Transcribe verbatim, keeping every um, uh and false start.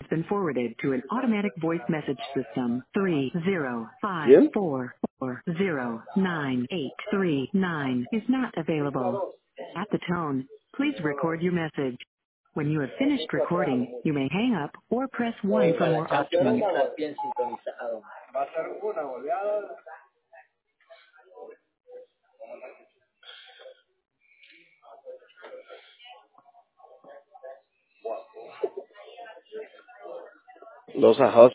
been forwarded to an automatic voice message system. Three zero five ¿Quién? four four zero nine eight three nine is not available. At the tone, please record your message. When you have finished recording, you may hang up or press one Eh, for para la more Champions options. League está bien sintonizado. Los ajos